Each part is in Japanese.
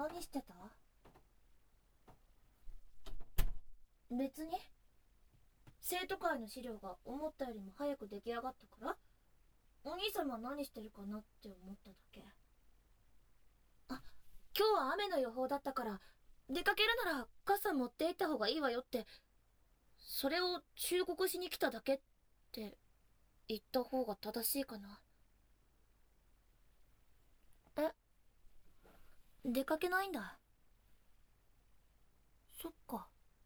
何してた？別に。生徒会の資料が思ったよりも早く出来上がったから、お兄様は何してるかなって思っただけ。あ、今日は雨の予報だったから、出かけるなら傘持って行った方がいいわよって、それを忠告しに来ただけって言った方が正しいかな。え、出かけないんだ。そっか。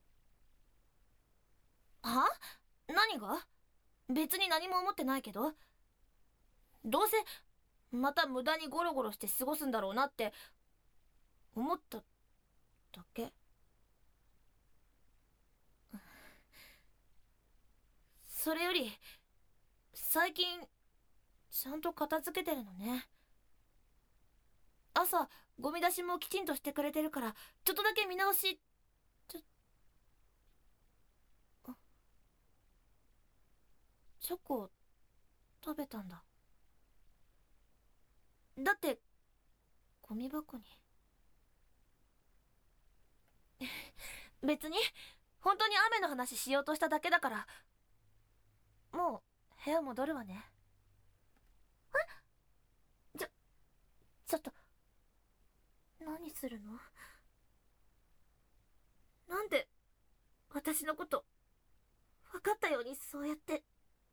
は？何が？別に何も思ってないけど。どうせまた無駄にゴロゴロして過ごすんだろうなって思っただけ。それより最近ちゃんと片付けてるのね。朝ゴミ出しもきちんとしてくれてるから、ちょっとだけ見直し。ちょチョコ食べたんだ。だってゴミ箱に。別に本当に雨の話しようとしただけだから、もう部屋戻るわね。え、ちょっと何するの？なんで私のこと分かったようにそうやって。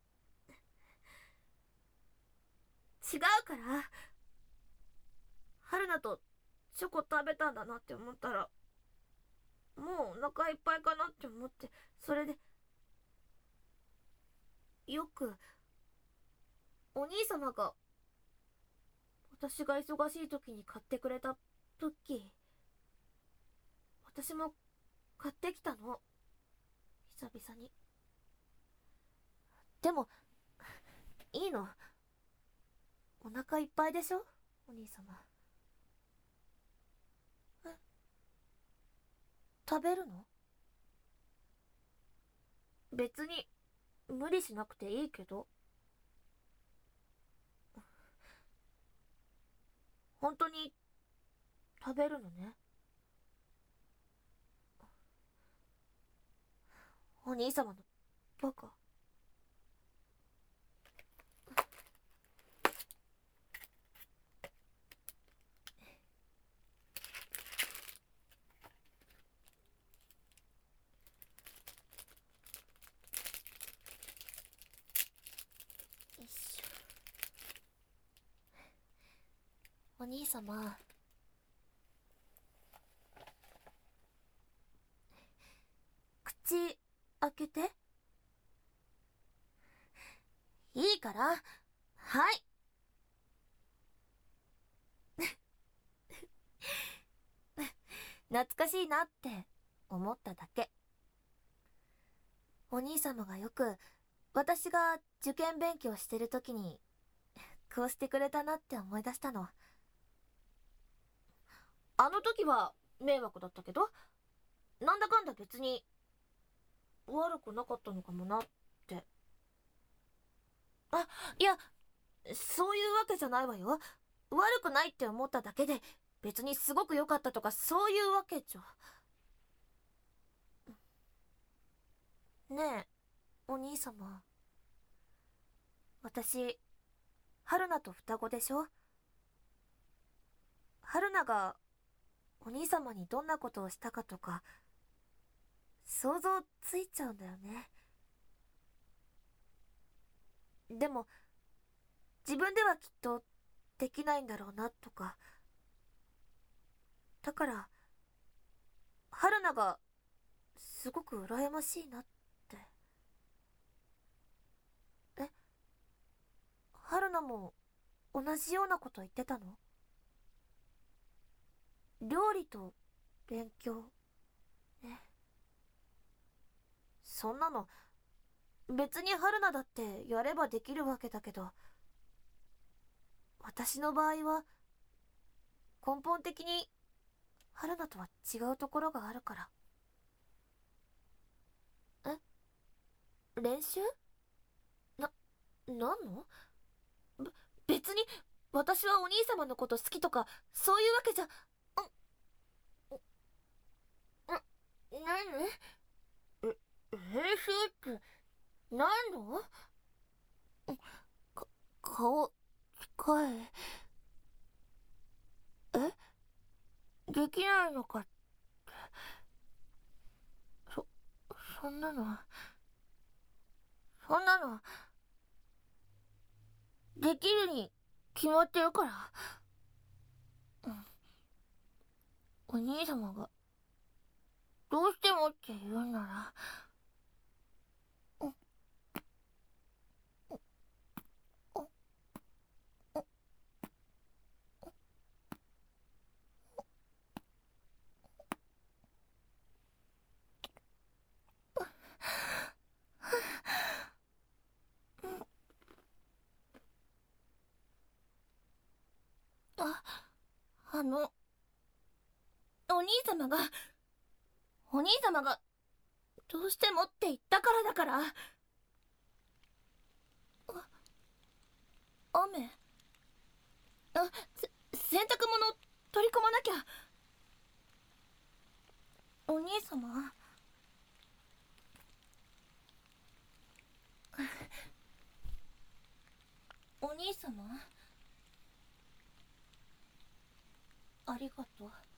違うから、春菜とチョコ食べたんだなって思ったら、もうお腹いっぱいかなって思って、それで。よくお兄様が私が忙しい時に買ってくれたクッキー、私も買ってきたの、久々に。でもいいの、お腹いっぱいでしょ、お兄様。え、食べるの？別に無理しなくていいけど。本当に食べるのね。お兄様のバカ。よいしょ。お兄様、口開けて。いいから。はい。懐かしいなって思っただけ。お兄様がよく私が受験勉強してる時にこうしてくれたなって思い出したの。あの時は迷惑だったけど、なんだかんだ別に悪くなかったのかもなって。あ、いや、そういうわけじゃないわよ。悪くないって思っただけで、別にすごく良かったとかそういうわけじゃ。ねえ、お兄様。私、春菜と双子でしょ？春菜がお兄様にどんなことをしたかとか、想像ついちゃうんだよね。でも、自分ではきっとできないんだろうなとか。だから、春菜がすごく羨ましいなって。え、春菜も同じようなこと言ってたの？料理と勉強ね。そんなの別に春菜だってやればできるわけだけど、私の場合は根本的に春菜とは違うところがあるから。練習？な、なんの？別に私はお兄様のこと好きとかそういうわけじゃ。 練習って何の？顔近い。できないのかって。そそんなのできるに決まってるから。お兄様がどうしてもって言うなら。あ、あの、お兄様が、お兄様が、どうしてもって言ったからだから。雨。洗濯物取り込まなきゃ。お兄様。お兄様、ありがとう。